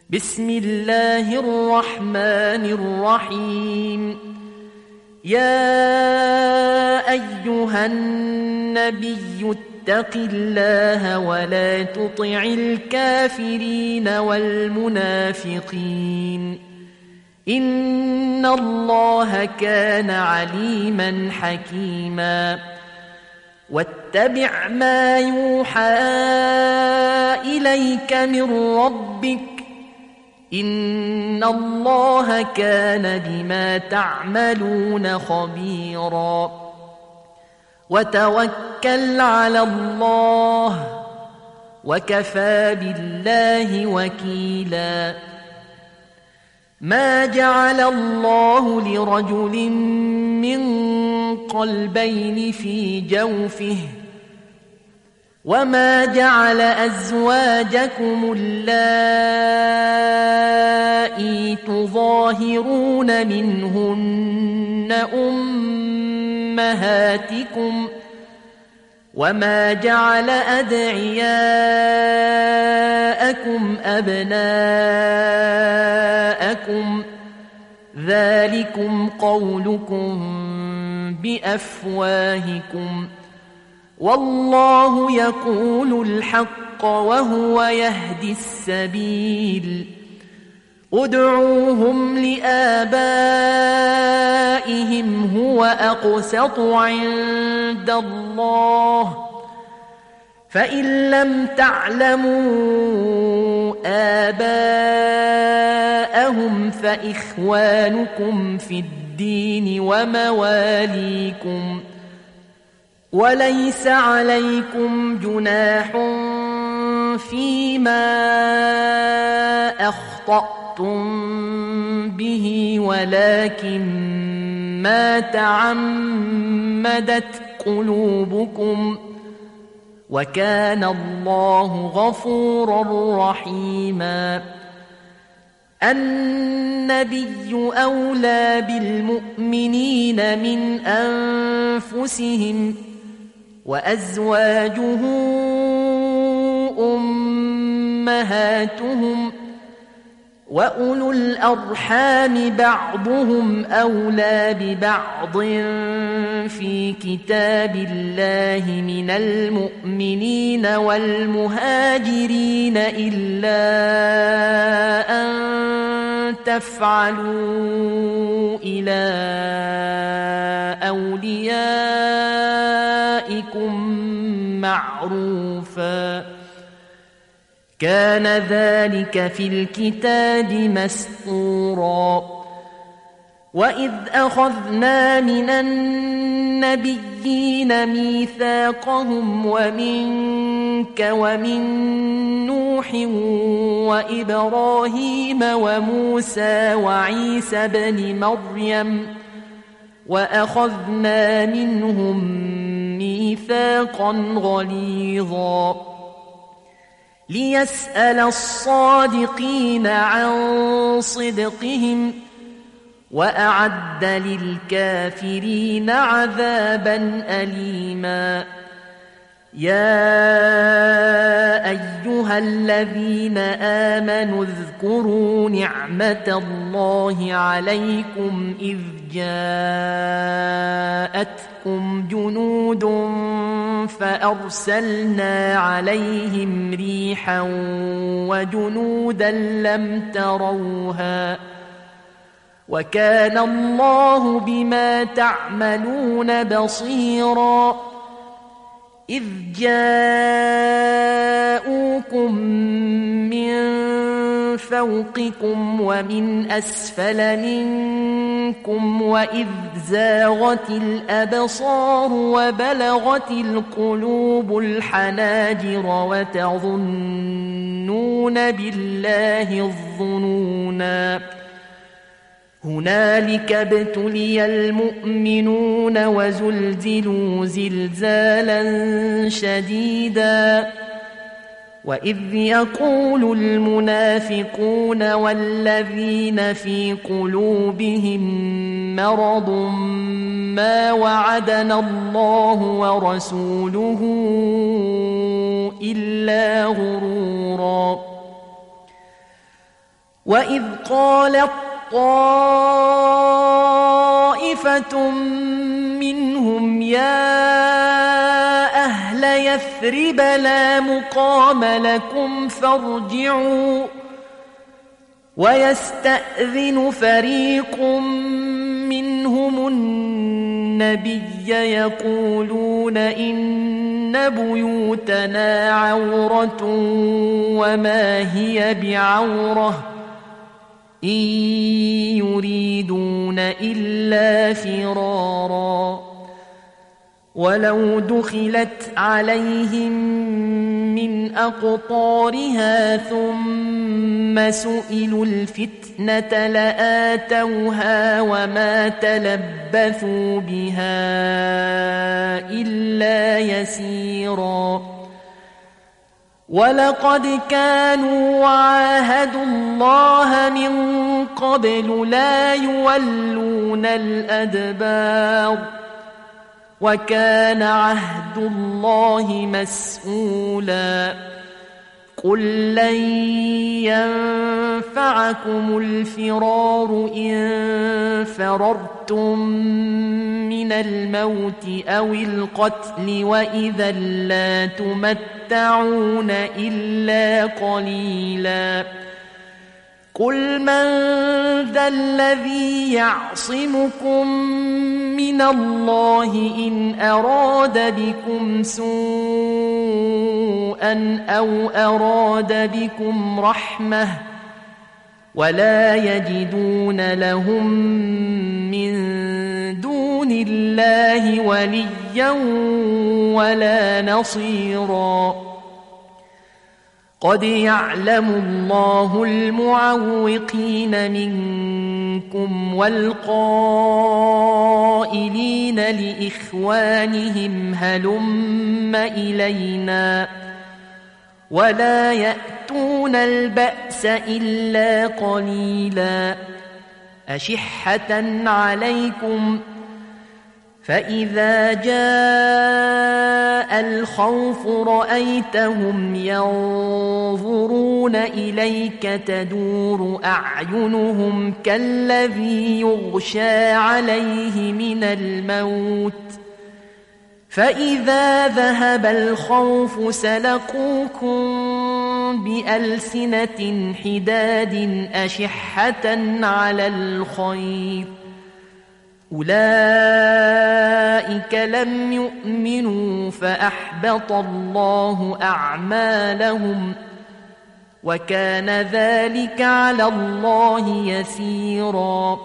بسم الله الرحمن الرحيم. يا أيها النبي اتق الله ولا تطع الكافرين والمنافقين إن الله كان عليما حكيما. واتبع ما يوحى إليك من ربك إن الله كان بما تعملون خبيرا. وتوكل على الله وكفى بالله وكيلا. ما جعل الله لرجل من قلبين في جوفه وما جعل أزواجكم اللائي تظاهرون منهن أمهاتكم وما جعل أدعياءكم أبناءكم ذلكم قولكم بأفواهكم والله يقول الحق وهو يهدي السبيل. ادعوهم لآبائهم هو أقسط عند الله فإن لم تعلموا آباءهم فإخوانكم في الدين ومواليكم وليس عليكم جناح فيما أخطأتم به ولكن ما تعمدت قلوبكم وكان الله غفورا رحيما. النبي أولى بالمؤمنين من أنفسهم وأزواجه أمهاتهم وأولو الأرحام بعضهم أولى ببعض في كتاب الله من المؤمنين والمهاجرين إلا أن تفعلوا إلى أوليائكم معروفا كان ذلك في الكتاب مسطورا. وإذ أخذنا من النبيين ميثاقهم ومنك ومن نوح وإبراهيم وموسى وعيسى بن مريم وأخذنا منهم ميثاقا غليظا ليسأل الصادقين عن صدقهم وأعد للكافرين عذابا أليما. يا أيها الذين آمنوا اذكروا نعمة الله عليكم إذ جاءتكم جنود فأرسلنا عليهم ريحا وجنودا لم تروها وكان الله بما تعملون بصيرا. إذ جاءوكم من فوقكم ومن أسفل منكم وإذ زاغت الأبصار وبلغت القلوب الحناجر وتظنون بالله الظنونا هنالك ابتلي المؤمنون وزلزلوا زلزالا شديدا. وإذ يقول المنافقون والذين في قلوبهم مرض ما وعدنا الله ورسوله إلا غرورا وإذ قالت طائفة منهم يا أهل يثرب لا مقام لكم فارجعوا ويستأذن فريق منهم النبي يقولون إن بيوتنا عورة وما هي بعورة إن يريدون إلا فرارا ولو دخلت عليهم من أقطارها ثم سئلوا الفتنة لآتوها وما تلبثوا بها إلا يسيرا ولقد كانوا عاهدوا الله من قبل لا يولون الأدبار وكان عهد الله مسؤولا قل لن ينفعكم الفرار إن فررتم من الموت أو القتل وإذا لا تمتعون إلا قليلا قل من ذا الذي يعصمكم من الله إن أراد بكم سوءا أو أراد بكم رحمة ولا يجدون لهم من دون الله وليا ولا نصيرا قد يعلم الله المعوقين منكم والقائلين لإخوانهم هلم إلينا ولا يأتون البأس إلا قليلا أشحة عليكم فإذا جاء الخوف رأيتهم ينظرون إليك تدور أعينهم كالذي يغشى عليه من الموت فإذا ذهب الخوف سلقوكم بألسنة حداد أشحة على الخير أولئك لم يؤمنوا فأحبط الله أعمالهم وكان ذلك على الله يسيرا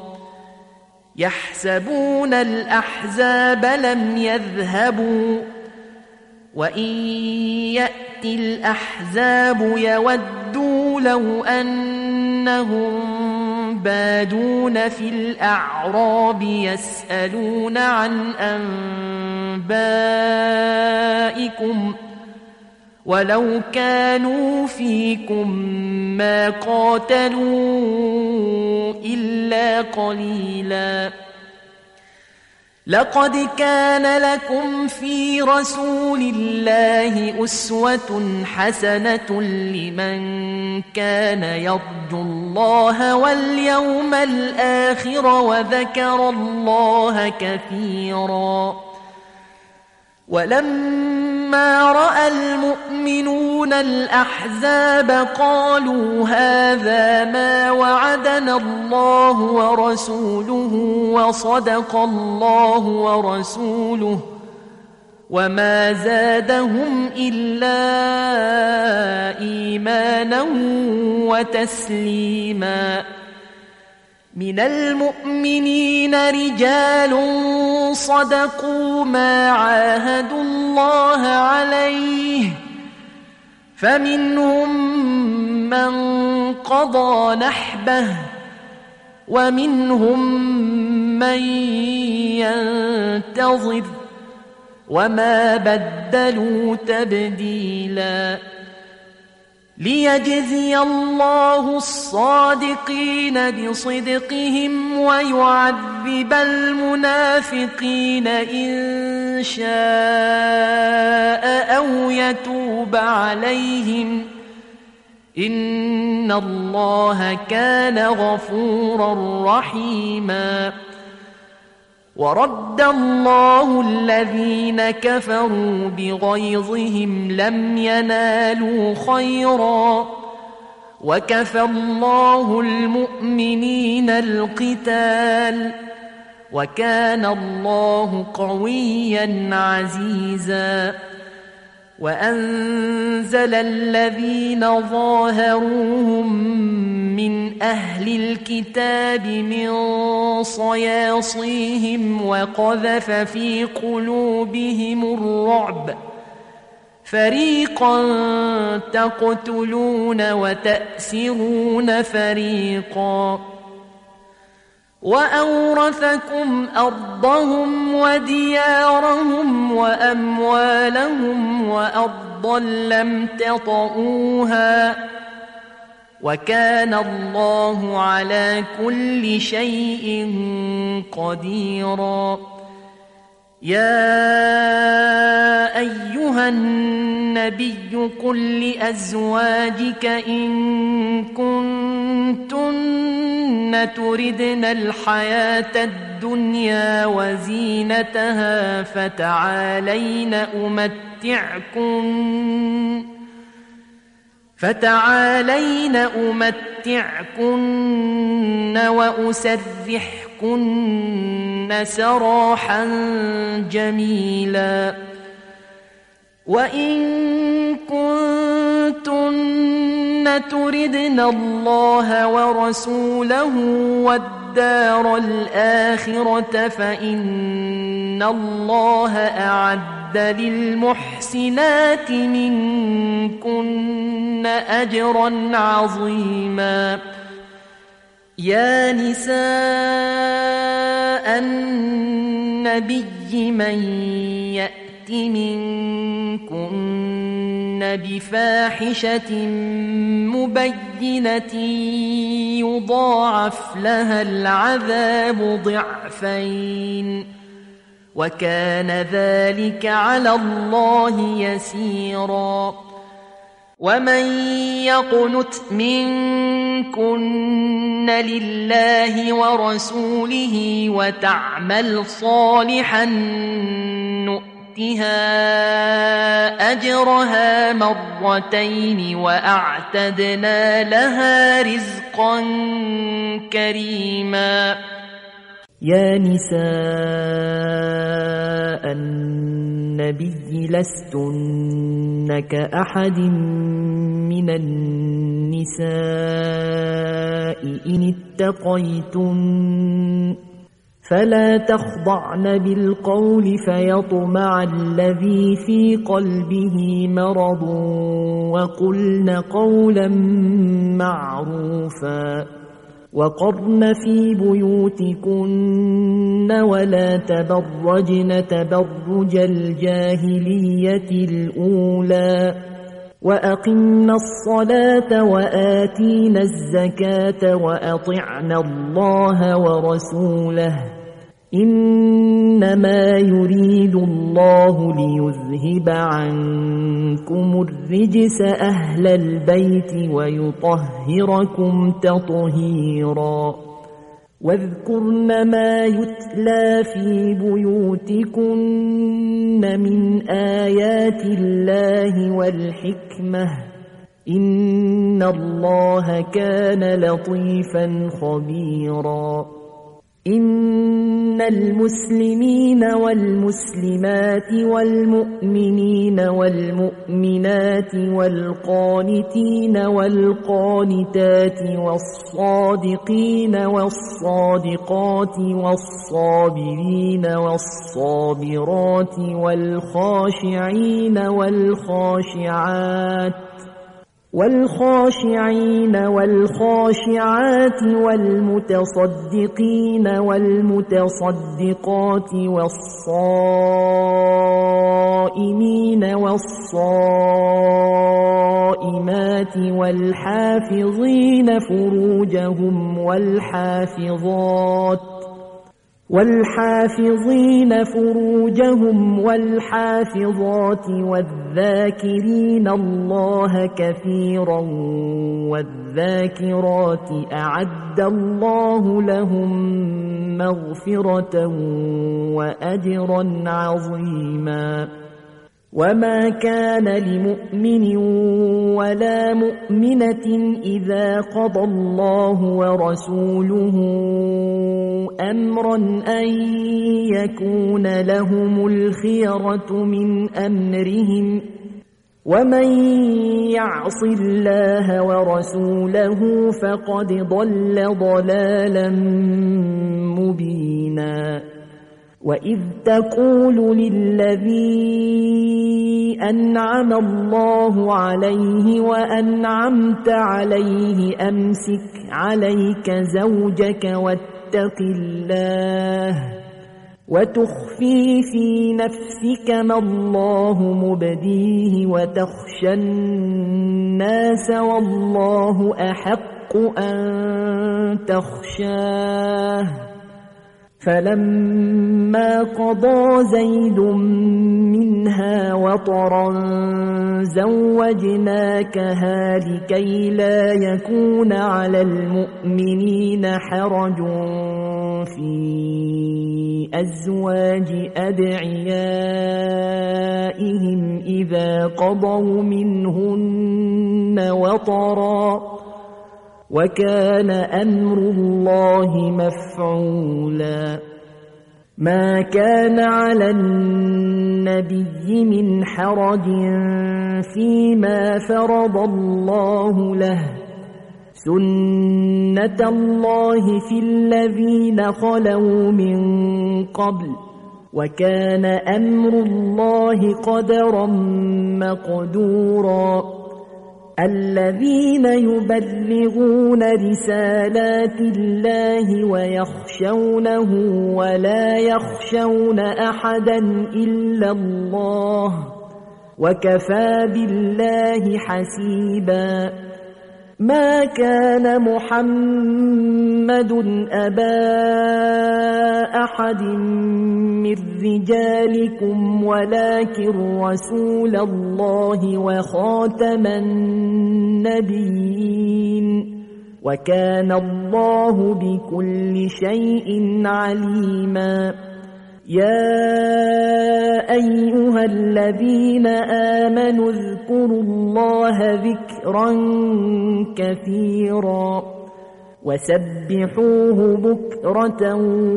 يحسبون الأحزاب لم يذهبوا وإن يأتي الأحزاب يودوا لو أنهم بادون في الأعراب يسألون عن أنبائكم ولو كانوا فيكم ما قاتلوا إلا قليلا لقد كان لكم في رسول الله أسوة حسنة لمن كان يرجو الله واليوم الآخر وذكر الله كثيرا ولما رأى المؤمنون الأحزاب قالوا هذا ما وعدنا الله ورسوله وصدق الله ورسوله وما زادهم إلا إيمانا وتسليما من المؤمنين رجال صدقوا ما عاهدوا الله عليه فمنهم من قضى نحبه ومنهم من ينتظر وما بدلوا تبديلا ليجزي الله الصادقين بصدقهم ويعذب المنافقين إن شاء أو يتوب عليهم إن الله كان غفورا رحيما ورد الله الذين كفروا بغيظهم لم ينالوا خيرا وكفى الله المؤمنين القتال وكان الله قويا عزيزا وأنزل الذين ظاهروهم من أهل الكتاب من صياصيهم وقذف في قلوبهم الرعب فريقا تقتلون وتأسرون فريقا وأورثكم أرضهم وديارهم وأموالهم وأرضا لم تطئوها وكان الله على كل شيء قديرا يا أيها النبي قل لأزواجك إن كنتن تردن الحياة الدنيا وزينتها فتعالين أمتعكن وأسرحكن سراحا جميلا وإن كنتن تردن الله ورسوله والدار الآخرة فإن الله أعد للمحسنات منكن أجرا عظيما يا نساء النبي من يأت منكن بفاحشة مبينة يضاعف لها العذاب ضعفين وكان ذلك على الله يسيرا ومن يقنت منكن لله ورسوله وتعمل صالحا نؤتها أجرها مرتين وأعتدنا لها رزقا كريما يا نساء النبي لستن كأحد من النساء إن اتقيتن فلا تخضعن بالقول فيطمع الذي في قلبه مرض وقلن قولا معروفا وقرن في بيوتكن ولا تبرجن تبرج الجاهلية الأولى وأقمنا الصلاة وآتينا الزكاة وأطعنا الله ورسوله إنما يريد الله ليذهب عنكم الرجس أهل البيت ويطهركم تطهيرا واذكرن ما يتلى في بيوتكن من آيات الله والحكمة إن الله كان لطيفا خبيرا إن المسلمين والمسلمات والمؤمنين والمؤمنات والقانتين والقانتات والصادقين والصادقات والصابرين والصابرات والخاشعين والخاشعات والمتصدقين والمتصدقات والصائمين والصائمات والحافظين فروجهم والحافظين فروجهم والحافظات والذاكرين الله كثيرا والذاكرات أعد الله لهم مغفرة وأجرا عظيما وما كان لمؤمن ولا مؤمنة إذا قضى الله ورسوله أمرا أن يكون لهم الخيرة من أمرهم ومن يعص الله ورسوله فقد ضل ضلالا مبينا وإذ تقول للذي أنعم الله عليه وأنعمت عليه أمسك عليك زوجك واتق الله وتخفي في نفسك ما الله مبديه وتخشى الناس والله أحق أن تخشاه فلما قضى زيد منها وطرا زوجناكها لكي لا يكون على المؤمنين حرج في أزواج أدعيائهم إذا قضوا منهن وطرا وكان أمر الله مفعولا ما كان على النبي من حرج فيما فرض الله له سنة الله في الذين خلوا من قبل وكان أمر الله قدرا مقدورا الذين يبلغون رسالات الله ويخشونه ولا يخشون أحدا إلا الله وكفى بالله حسيبا ما كان محمد أبا أحد من رجالكم ولكن رسول الله وخاتم النبيين وكان الله بكل شيء عليما يا أيها الذين آمنوا اذكروا الله ذكرا كثيرا وسبحوه بكرة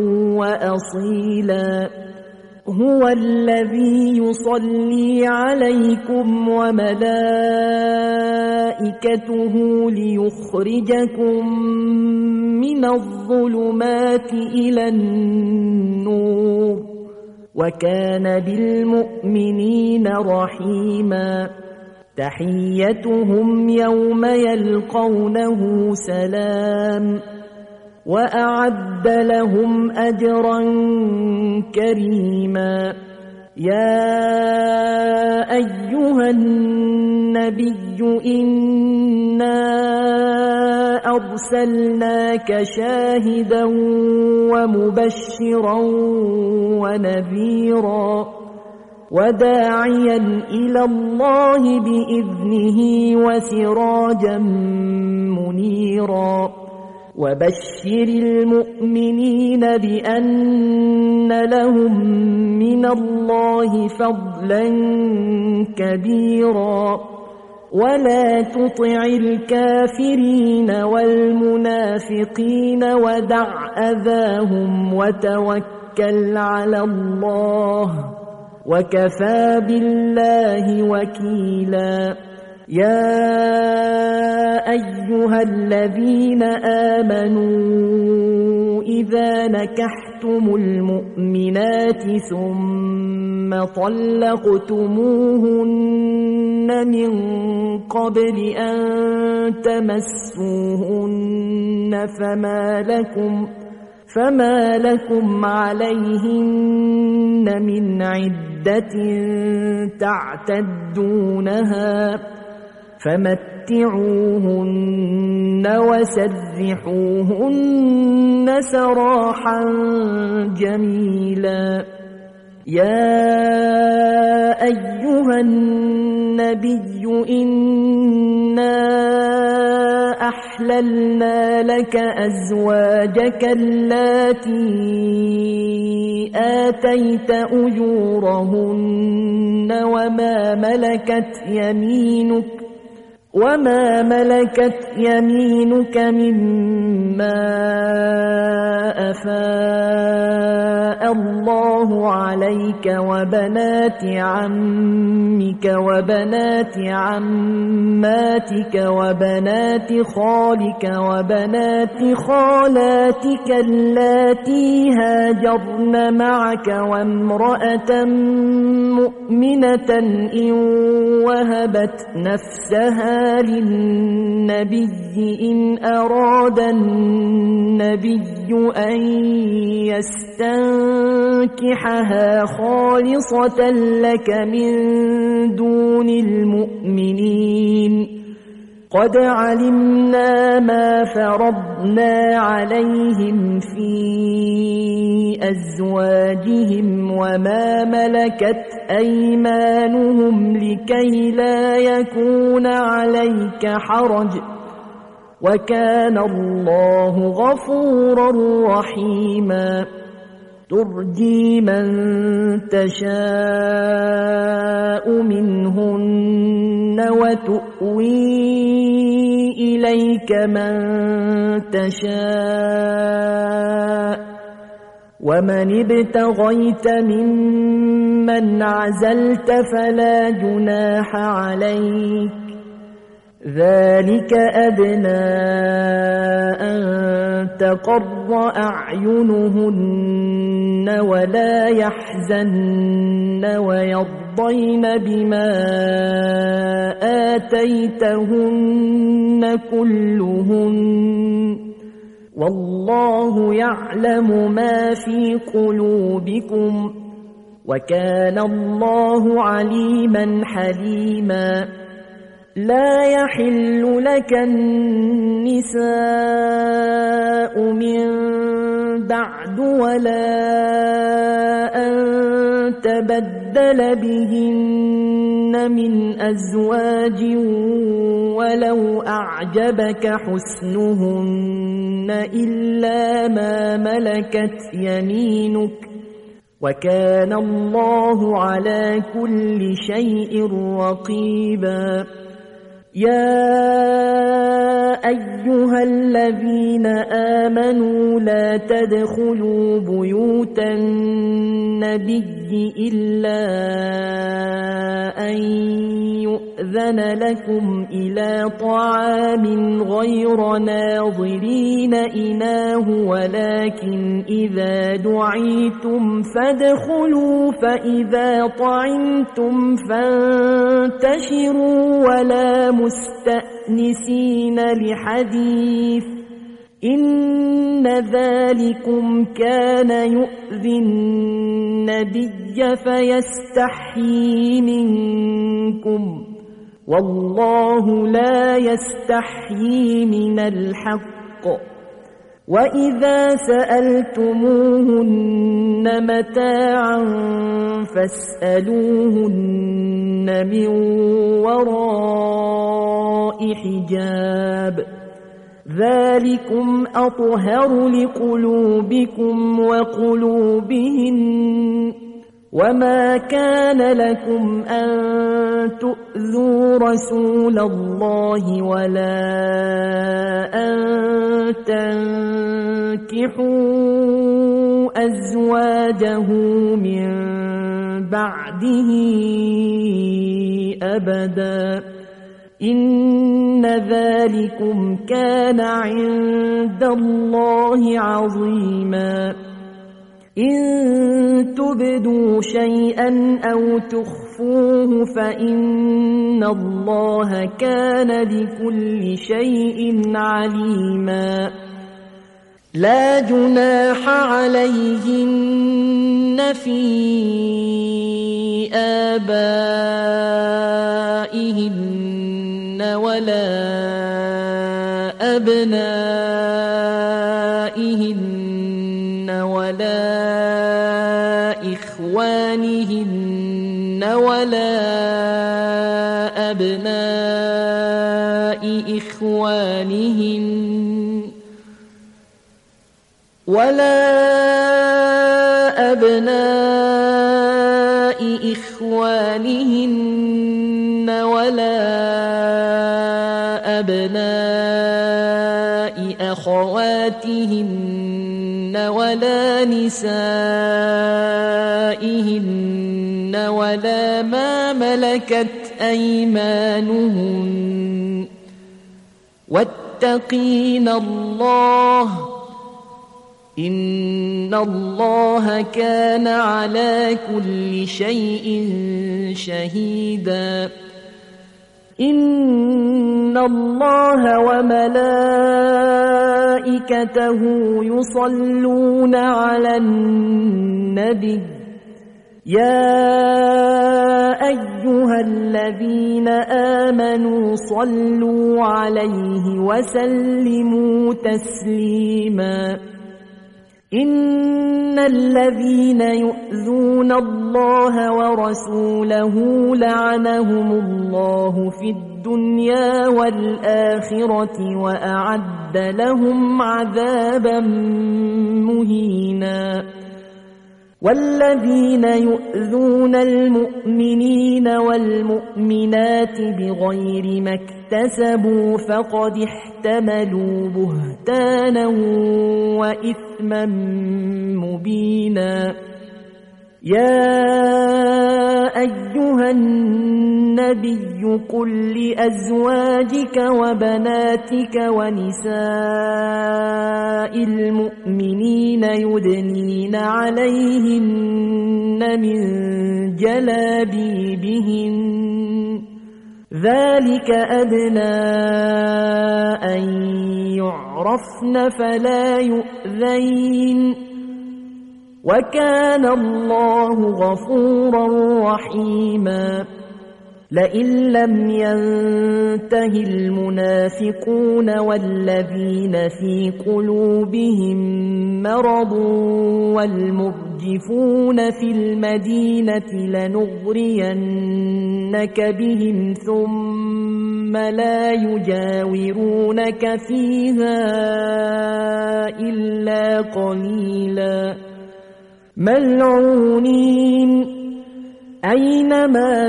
وأصيلا هو الذي يصلي عليكم وملائكته ليخرجكم من الظلمات إلى النور وكان بالمؤمنين رحيما تحيتهم يوم يلقونه سلام وأعد لهم أجرا كريما يا أيها النبي إنا أرسلناك شاهدا ومبشرا ونذيرا وداعيا إلى الله بإذنه وسراجا منيرا وبشر المؤمنين بأن لهم من الله فضلا كبيرا ولا تطع الكافرين والمنافقين ودع أذاهم وتوكل على الله وكفى بالله وكيلا يا أيها الذين آمنوا إذا نكحتم المؤمنات ثم طلقتموهن من قبل أن تمسوهن فما لكم عليهن من عدة تعتدونها فمتعوهن وسرحوهن سراحا جميلا. يا أيها النبي إنا أحللنا لك أزواجك اللاتي آتيت أجورهن وما ملكت يمينك مما أفاء الله عليك وبنات عمك وبنات عماتك وبنات خالك وبنات خالاتك اللاتي هاجرن معك وامرأة مؤمنة إن وهبت نفسها للنبي إن أراد النبي أن يستنكحها خالصة لك من دون المؤمنين. قد علمنا ما فرضنا عليهم في أزواجهم وما ملكت أيمانهم لكي لا يكون عليك حرج وكان الله غفورا رحيما. ترجي من تشاء منهن وتؤوي إليك من تشاء ومن ابتغيت ممن عزلت فلا جناح عليك. ذلك أدنى أن تقر أعينهن ولا يحزن ويرضين بما آتيتهن كلهن والله يعلم ما في قلوبكم وكان الله عليما حليما. لا يحل لك النساء من بعد ولا أن تبدل بهن من أزواج ولو أعجبك حسنهن إلا ما ملكت يمينك وكان الله على كل شيء رقيبا. يا أيها الذين آمنوا لا تدخلوا بيوت النبي إلا أن يؤذن لكم إلى طعام غير ناظرين إناه ولكن إذا دعيتم فادخلوا فإذا طعمتم فانتشروا ولا مستأنسين لحديث إن ذلكم كان يؤذي النبي فيستحيي منكم والله لا يستحيي من الحق. وإذا سألتموهن متاعا فاسألوهن من وراء حجاب ذلكم أطهر لقلوبكم وقلوبهن. وما كان لكم أن تؤذوا رسول الله ولا أن تنكحوا أزواجه من بعده أبدا إن ذلكم كان عند الله عظيما. إن تبدوا شيئا أو تخفوه فإن الله كان بكل شيء عليما. لا جناح عليهن في آبائهن ولا أبنائهن ولا إخوانهن ولا أبناء إخوانهن ولا أبناء إخوانهن ولا أبناء أخواتهن ولا نسائهن ولا ما ملكت أيمانهن واتقين الله إن الله كان على كل شيء شهيدا إن الله وملائكته يصلون على النبي يا أيها الذين آمنوا صلوا عليه وسلموا تسليما إن الذين يؤذون الله ورسوله لعنهم الله في الدنيا والآخرة وأعد لهم عذابا مهينا والذين يؤذون المؤمنين والمؤمنات بغير ما اكتسبوا فقد احتملوا بهتانا وإثما مبينا يا أيها النبي قل لأزواجك وبناتك ونساء المؤمنين يدنين عليهن من جلابيبهن ذلك أدنى أن يعرفن فلا يؤذين وكان الله غفورا رحيما لئن لم ينته المنافقون والذين في قلوبهم مرض والمرجفون في المدينة لنغرينك بهم ثم لا يجاورونك فيها إلا قليلا ملعونين أينما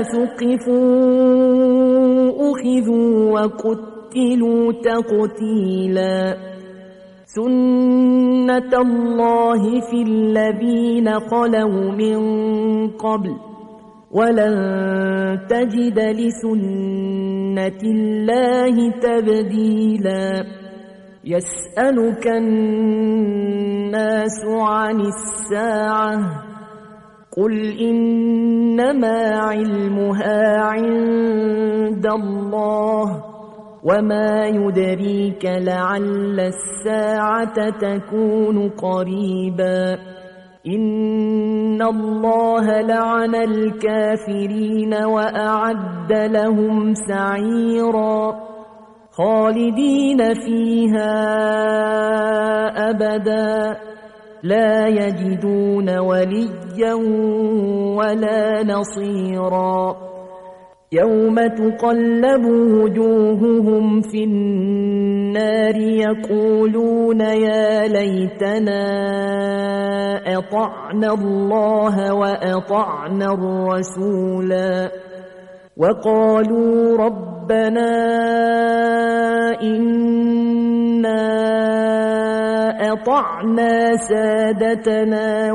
ثقفوا أخذوا وقتلوا تقتيلا سنة الله في الذين خلوا من قبل ولن تجد لسنة الله تبديلا يسألك الناس عن الساعة قل إنما علمها عند الله وما يدريك لعل الساعة تكون قريبا إن الله لعن الكافرين وأعد لهم سعيرا خالدين فيها أبدا لا يجدون وليا ولا نصيرا يوم تقلب وجوههم في النار يقولون يا ليتنا أطعنا الله وأطعنا الرسولا وقالوا ربنا إنا أطعنا سادتنا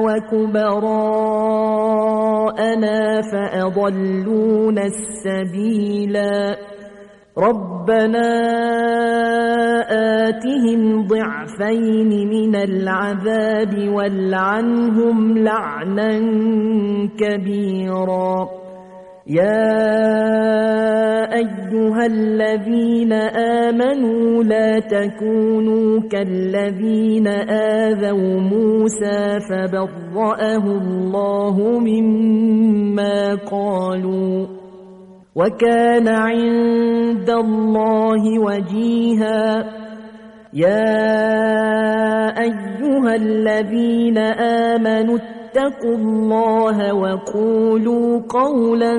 وكبراءنا فأضلونا السبيلا ربنا آتهم ضعفين من العذاب والعنهم لعنا كبيرا يا أيها الذين آمنوا لا تكونوا كالذين آذوا موسى فبرأه الله مما قالوا وكان عند الله وجيها. يا أيها الذين آمنوا اتقوا الله وقولوا قولا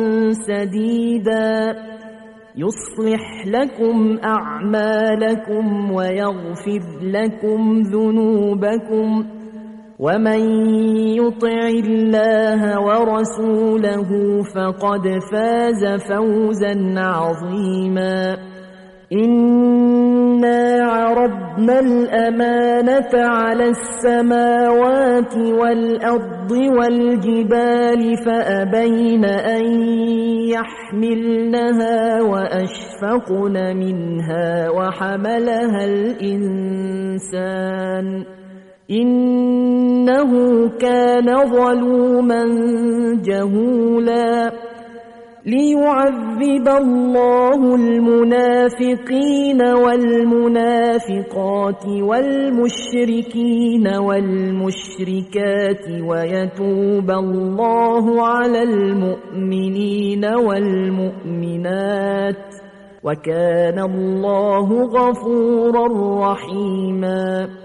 سديدا يصلح لكم أعمالكم ويغفر لكم ذنوبكم، ومن يطع الله ورسوله فقد فاز فوزا عظيما. إنا عرضنا الأمانة على السماوات والأرض والجبال فأبين أن يحملنها وأشفقن منها وحملها الإنسان إنه كان ظلوما جهولا. ليعذب الله المنافقين والمنافقات والمشركين والمشركات ويتوب الله على المؤمنين والمؤمنات، وكان الله غفورا رحيما.